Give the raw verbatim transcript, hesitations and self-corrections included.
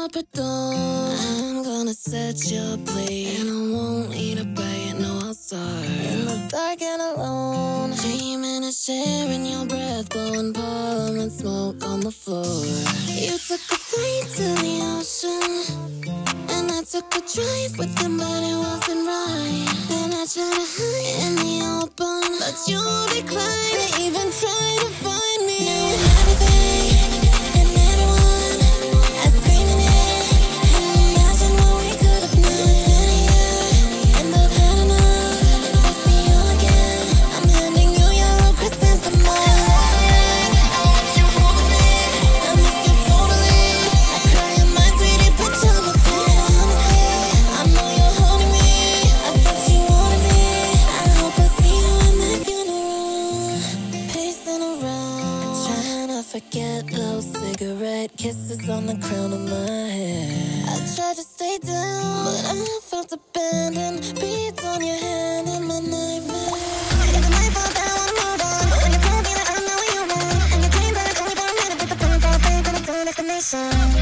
up at dawn. I'm gonna set your plate, and I won't eat a bite, no, I'll start in the dark and alone, dreaming of sharing your breath, blowing parliament smoke on the floor. You took a flight to the ocean, and I took a drive with him, but it wasn't right. Then I tried to hide in the open, but you declined to even try to find me. Now everything and everyone, I scream in it and imagine what we could have been. It's been a year, and I've had enough. If I see you again, I'm handing you yellow chrysanthemums. I want you holding me, I miss you totally. I cry in my sweetie pajama pants. I know you're holding me, I thought you wanted me. I hope I see you in my funeral. Pacing around, trying to forget those cigarette kisses on the crown of my head. I tried to stay down, but I felt abandoned. Beats on your hand in my nightmare. It's my fault that I wanna move on, and you told me that I'm not what you want, and you came back only for a minute with the phone call, saying to the phone explanation.